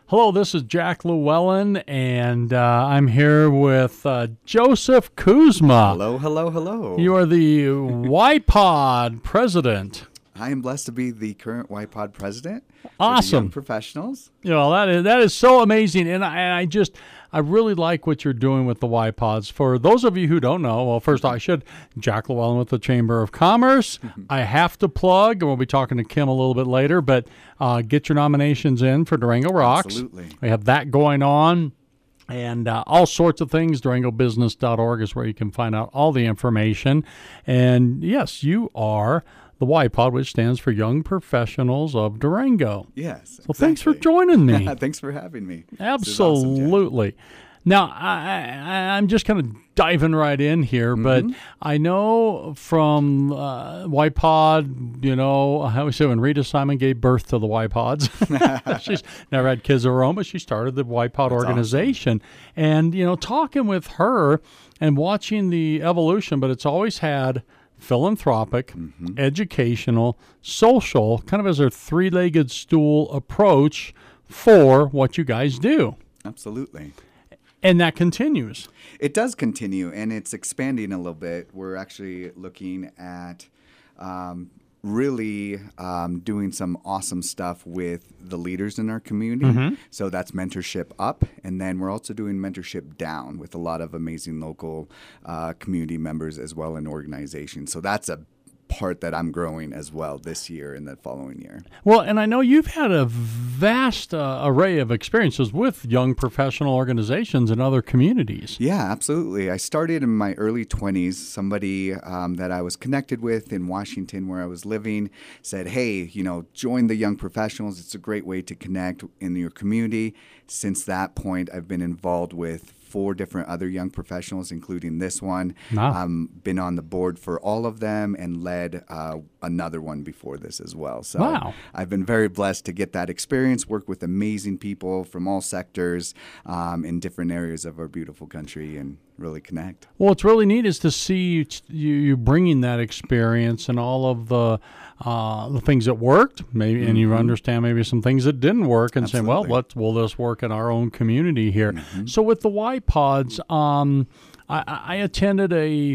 Hello, this is Jack Llewellyn, and I'm here with Joseph Kuzma. Hello. You are the YPod president. I am blessed to be the current YPod president. Awesome. For the young professionals. You know, that is so amazing, and I really like what you're doing with the YPods. For those of you who don't know, well, first I should, Jack Llewellyn with the Chamber of Commerce. I have to plug, and we'll be talking to Kim a little bit later, but get your nominations in for Durango Rocks. Absolutely. We have that going on. And all sorts of things. DurangoBusiness.org is where you can find out all the information. And yes, you are the YPod, which stands for Young Professionals of Durango. Yes. Well, thanks for joining me. Thanks for having me. Absolutely. Now, I'm just kind of diving right in here, but I know from YPod, you know, how we say when Rita Simon gave birth to the YPods. She's never had kids of her own, but she started the YPod organization. Awesome. And, you know, talking with her and watching the evolution, but it's always had philanthropic, educational, social, kind of as a three-legged stool approach for what you guys do. Absolutely. And that continues. It does continue, and it's expanding a little bit. We're actually looking at really doing some awesome stuff with the leaders in our community. So that's mentorship up, and then we're also doing mentorship down with a lot of amazing local community members as well in organizations. So that's a part that I'm growing as well this year and the following year. Well, and I know you've had a vast array of experiences with young professional organizations and other communities. Yeah, absolutely. I started in my early 20s. Somebody that I was connected with in Washington where I was living said, hey, you know, join the young professionals. It's a great way to connect in your community. Since that point, I've been involved with 4 different other young professionals, including this one. Wow. Been on the board for all of them and led another one before this as well. So wow. I've been very blessed to get that experience, work with amazing people from all sectors in different areas of our beautiful country and really connect. Well, what's really neat is to see you bringing that experience and all of the things that worked, maybe, and you understand maybe some things that didn't work, and saying, well, will this work in our own community here? So with the YPods, I attended a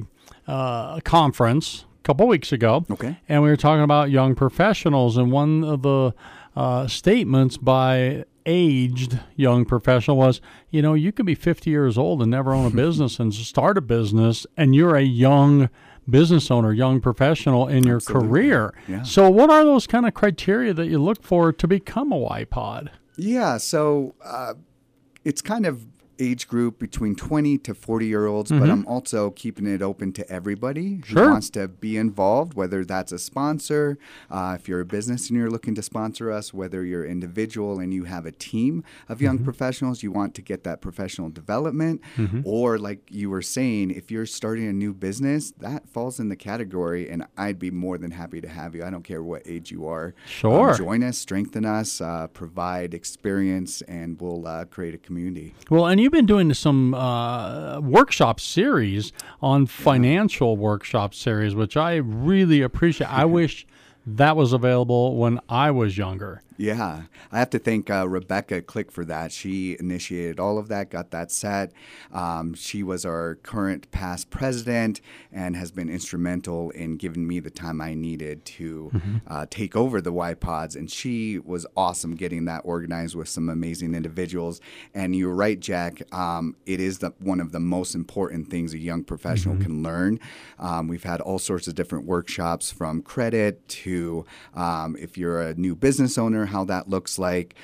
conference a couple weeks ago, and we were talking about young professionals, and one of the statements by aged young professional was, you know, you could be 50 years old and never own a business and start a business, and you're a young business owner, young professional in your career. Yeah. So what are those kind of criteria that you look for to become a YPod? Yeah, so it's kind of age group between 20 to 40-year-olds, but I'm also keeping it open to everybody who wants to be involved, whether that's a sponsor, if you're a business and you're looking to sponsor us, whether you're individual and you have a team of young professionals, you want to get that professional development, or like you were saying, if you're starting a new business, that falls in the category, and I'd be more than happy to have you. I don't care what age you are. Sure. Join us, strengthen us, provide experience, and we'll create a community. Well, and you've been doing some workshop series on financial workshop series, which I really appreciate. I wish that was available when I was younger. Yeah, I have to thank Rebecca Click for that. She initiated all of that, got that set. She was our current past president and has been instrumental in giving me the time I needed to take over the YPods. And she was awesome getting that organized with some amazing individuals. And you're right, Jack. It is one of the most important things a young professional can learn. We've had all sorts of different workshops, from credit to if you're a new business owner, how that looks like.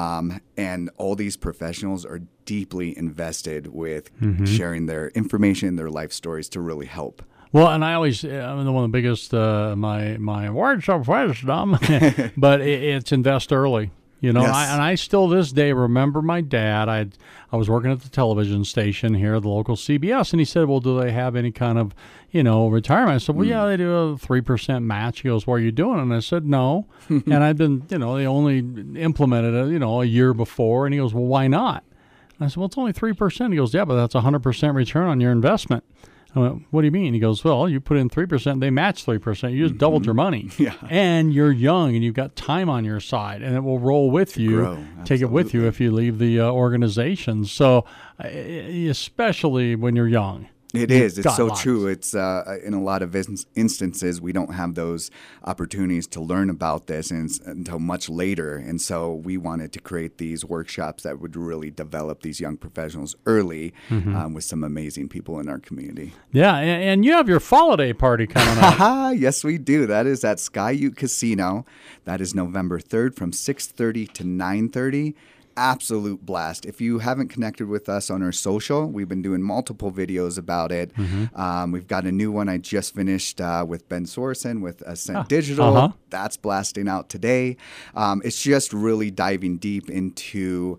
And all these professionals are deeply invested with sharing their information, their life stories to really help. Well, and I always, I'm one of the biggest, my words of wisdom, but it's invest early. You know, Yes. I still this day remember my dad. I was working at the television station here, the local CBS, and he said, well, do they have any kind of, you know, retirement? I said, well, yeah, they do a 3% match. He goes, what are you doing? And I said, no. And I'd been, you know, they only implemented it, you know, a year before. And he goes, well, why not? And I said, well, it's only 3%. He goes, yeah, but that's 100% return on your investment. I went, what do you mean? He goes, well, you put in 3%, they match 3%. You just doubled your money. Yeah. And you're young and you've got time on your side, and it will roll with you, grow. take it with you if you leave the organization. So, especially when you're young. It is. It's so lots. true. It's in a lot of instances, we don't have those opportunities to learn about this until much later. And so we wanted to create these workshops that would really develop these young professionals early with some amazing people in our community. Yeah, and you have your Holiday party coming up. Yes, we do. That is at Sky Ute Casino. That is November 3rd from 6:30 to 9:30. Absolute blast. If you haven't connected with us on our social, we've been doing multiple videos about it. We've got a new one I just finished with Ben Sorensen with Ascent Digital. That's blasting out today. It's just really diving deep into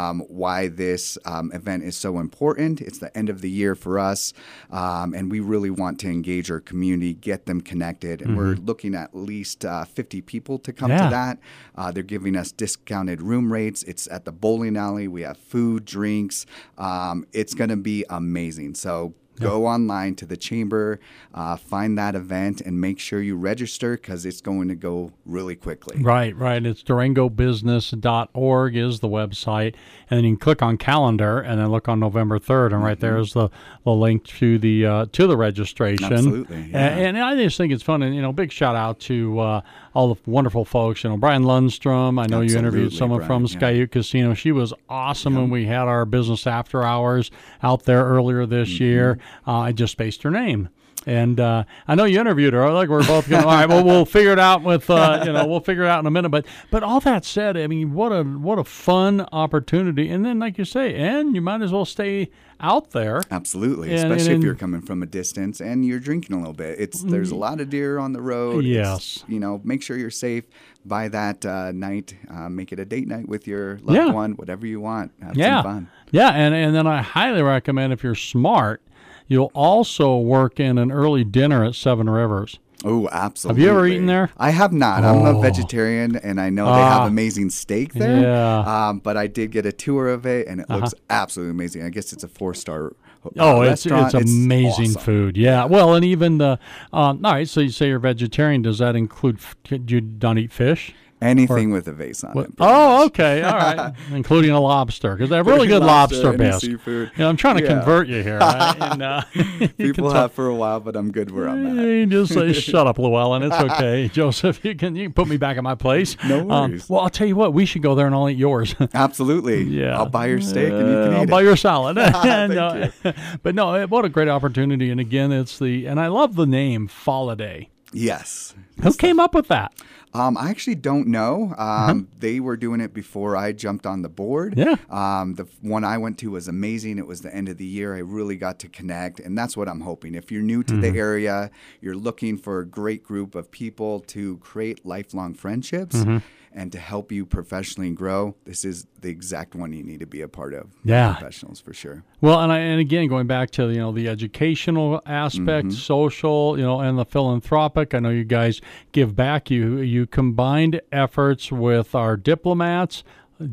why this event is so important. It's the end of the year for us, and we really want to engage our community, get them connected. And we're looking at least 50 people to come to that. They're giving us discounted room rates. It's at the bowling alley. We have food, drinks. It's going to be amazing. So go online to the chamber, find that event, and make sure you register because it's going to go really quickly. Right. It's DurangoBusiness.org is the website. And then you can click on calendar and then look on November 3rd. And right there is the link to the registration. Absolutely. Yeah. And I just think it's fun. And, big shout out to all the wonderful folks. Brian Lundstrom, I know you interviewed someone from Sky Ute Casino. She was awesome when we had our business after hours out there earlier this year. I just spaced her name. And I know you interviewed her. Like we're both going. All right, well, we'll figure it out with we'll figure it out in a minute. But all that said, I mean, what a fun opportunity. And then, like you say, and you might as well stay out there. Absolutely, especially if you're coming from a distance and you're drinking a little bit. There's a lot of deer on the road. Yes, make sure you're safe. By that night, make it a date night with your loved one. Whatever you want, have some fun. Yeah, and then I highly recommend if you're smart. You'll also work in an early dinner at Seven Rivers. Oh, absolutely. Have you ever eaten there? I have not. I'm a vegetarian, and I know they have amazing steak there. Yeah. But I did get a tour of it, and it looks absolutely amazing. I guess it's a 4-star it's amazing food. Yeah. Well, and even the all right, so you say you're vegetarian. Does that include, you don't eat fish? Anything with a vase on it. Oh, okay. All right. Including a lobster, because they have really good lobster bisque. Seafood. I'm trying to convert you here. Right? And, people have for a while, but I'm good where I'm at. You just say, shut up, Llewellyn. It's okay. Joseph, you can put me back at my place. No worries. Well, I'll tell you what. We should go there and I'll eat yours. Absolutely. Yeah. I'll buy your steak and you can eat I'll it. buy your salad. Thank you. But no, what a great opportunity. And again, and I love the name Holiday. Yes. Who came up with that? I actually don't know. They were doing it before I jumped on the board. Yeah. The one I went to was amazing. It was the end of the year. I really got to connect, and that's what I'm hoping. If you're new to the area, you're looking for a great group of people to create lifelong friendships and to help you professionally grow, this is the exact one you need to be a part of. Yeah. Professionals, for sure. Well, and again, going back to, the educational aspect, social, and the philanthropic, I know you guys give back. You combined efforts with our diplomats,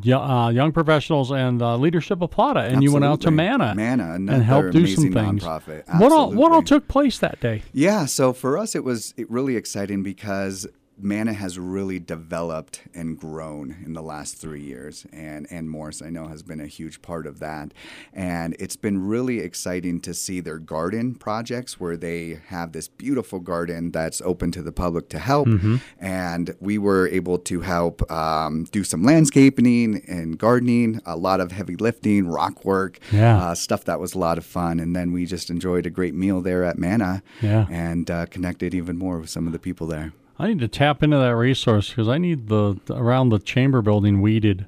young professionals, and Leadership of Plata, and you went out to Mana and helped do some things. Nonprofit. What all took place that day? Yeah, so for us, it was really exciting because Mana has really developed and grown in the last 3 years, and Morris, I know, has been a huge part of that. And it's been really exciting to see their garden projects where they have this beautiful garden that's open to the public to help. And we were able to help do some landscaping and gardening, a lot of heavy lifting, rock work, stuff that was a lot of fun. And then we just enjoyed a great meal there at Mana and connected even more with some of the people there. I need to tap into that resource because I need around the chamber building weeded.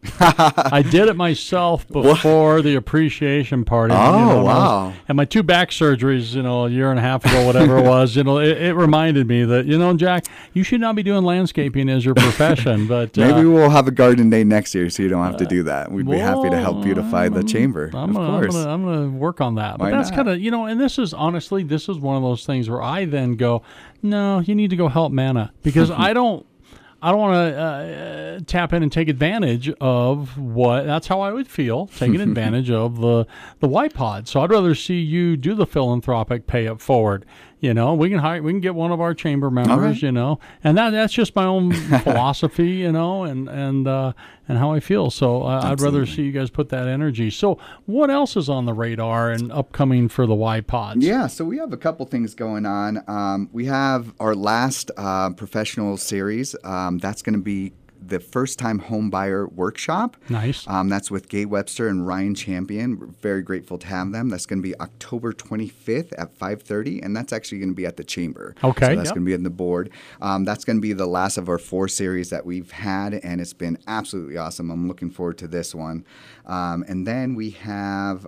I did it myself before the appreciation party. Wow. And my 2 back surgeries, a year and a half ago, whatever it was, it reminded me that, Jack, you should not be doing landscaping as your profession. But maybe we'll have a garden day next year so you don't have to do that. We'd be happy to help beautify the chamber, of course. I'm going to work on that. But that's kind of, and this is one of those things where I then go, no, you need to go help Mana because I don't I don't want to tap in and take advantage of what. That's how I would feel, taking advantage of the YPod. So I'd rather see you do the philanthropic pay it forward. We can get one of our chamber members, right. And that's just my own philosophy, and how I feel. So I'd rather see you guys put that energy. So what else is on the radar and upcoming for the YPods? Yeah, so we have a couple things going on. We have our last professional series. That's going to be the first-time home buyer workshop. Nice. That's with Gay Webster and Ryan Champion. We're very grateful to have them. That's going to be October 25th at 5:30, and that's actually going to be at the Chamber. Okay. So that's going to be in the board. That's going to be the last of our 4 series that we've had, and it's been absolutely awesome. I'm looking forward to this one. And then we have...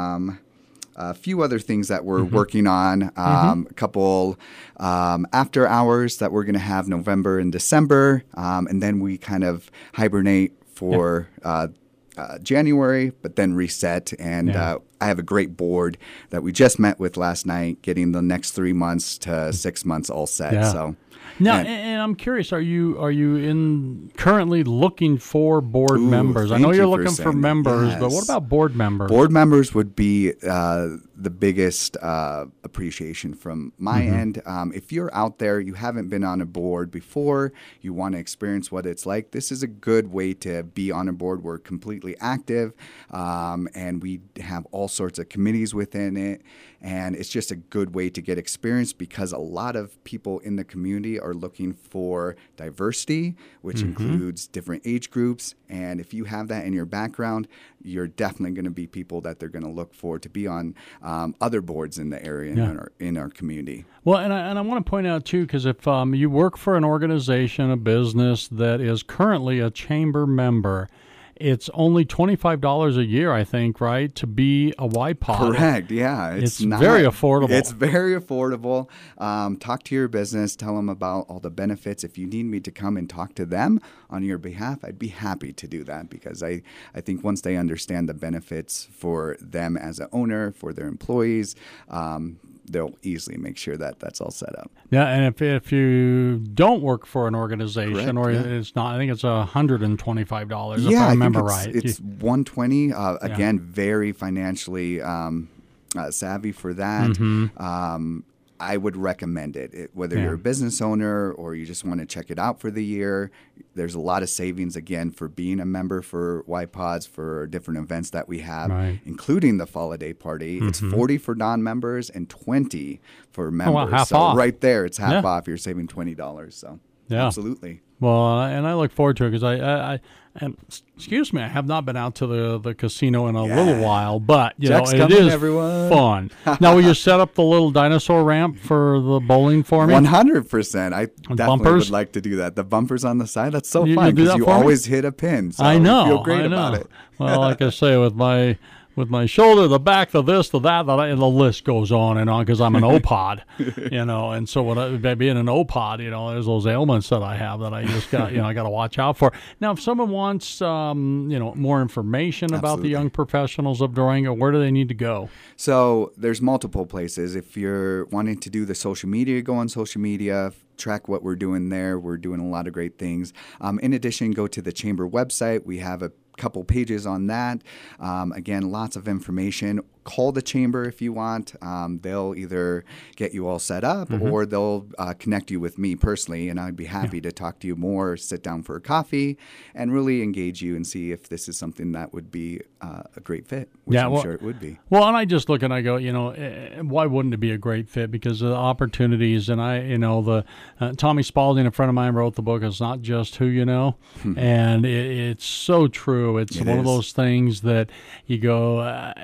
a few other things that we're working on, a couple after hours that we're going to have November and December, and then we kind of hibernate for January, but then reset. And I have a great board that we just met with last night, getting the next 3 months to 6 months all set. Yeah. So. Now, and I'm curious, are you currently looking for board members? I know you're looking for members, but what about board members? Board members would be the biggest appreciation from my end. If you're out there, you haven't been on a board before, you want to experience what it's like, this is a good way to be on a board. We're completely active, and we have all sorts of committees within it. And it's just a good way to get experience because a lot of people in the community are looking for diversity, which includes different age groups. And if you have that in your background, you're definitely going to be people that they're going to look for to be on other boards in the area in our community. Well, and I want to point out, too, because if you work for an organization, a business that is currently a chamber member, it's only $25 a year, I think, right, to be a YPod. Correct, yeah. It's very affordable. It's very affordable. Talk to your business. Tell them about all the benefits. If you need me to come and talk to them on your behalf, I'd be happy to do that because I think once they understand the benefits for them as an owner, for their employees, they'll easily make sure that that's all set up. Yeah, and if you don't work for an organization, it's not, I think it's $125 if I remember right. It's $120. Again, very financially savvy for that. I would recommend it. Whether you're a business owner or you just want to check it out for the year, there's a lot of savings, again, for being a member for YPods, for different events that we have, including the Fall a Day Party. It's $40 for non-members and $20 for members. Oh, wow, half so off. Right there, it's half off. You're saving $20. So absolutely. Well, and I look forward to it because I excuse me, I have not been out to the casino in a little while, but it is fun. Now, will you set up the little dinosaur ramp for the bowling for me? 100%. I definitely would like to do that. The bumpers on the side, that's so fun because you always hit a pin. So I know. I feel great about it. Well, like I say, with my shoulder, the back, the this, the that, and the list goes on and on because I'm an O-pod, and so by being an O-pod, there's those ailments that I have that I just got, I got to watch out for. Now, if someone wants, more information about the young professionals of Durango, where do they need to go? So there's multiple places. If you're wanting to do the social media, go on social media, track what we're doing there. We're doing a lot of great things. In addition, go to the Chamber website. We have a couple pages on that. Again, lots of information. Call the Chamber if you want. They'll either get you all set up or they'll connect you with me personally, and I'd be happy to talk to you more, sit down for a coffee, and really engage you and see if this is something that would be a great fit, which I'm sure it would be. Well, and I just look and I go, why wouldn't it be a great fit? Because of the opportunities, and Tommy Spalding, a friend of mine, wrote the book, It's Not Just Who You Know, and it's so true. It's one of those things that you go,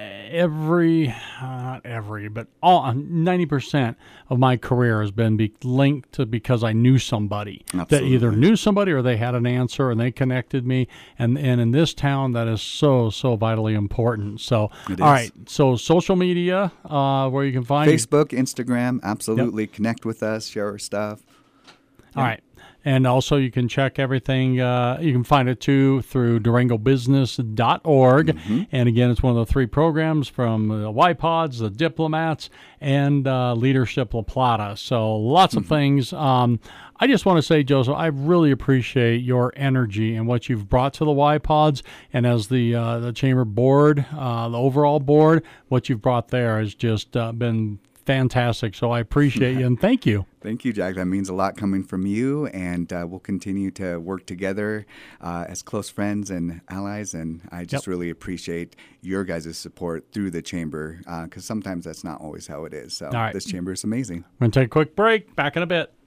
not every, but 90% of my career has been linked to because I knew somebody that either knew somebody or they had an answer and they connected me. And in this town, that is so vitally important. So, all right. So social media, where you can find Facebook, Instagram, absolutely. Connect with us, share our stuff. All right. And also, you can check everything. You can find it too through DurangoBusiness.org. And again, it's one of the 3 programs from the YPods, the Diplomats, and Leadership La Plata. So lots of things. I just want to say, Joseph, I really appreciate your energy and what you've brought to the YPods. And as the Chamber board, the overall board, what you've brought there has just been fantastic. So I appreciate you and thank you. Thank you, Jack. That means a lot coming from you, and we'll continue to work together as close friends and allies. And I just really appreciate your guys' support through the Chamber, because sometimes that's not always how it is. So this Chamber is amazing. We're going to take a quick break. Back in a bit.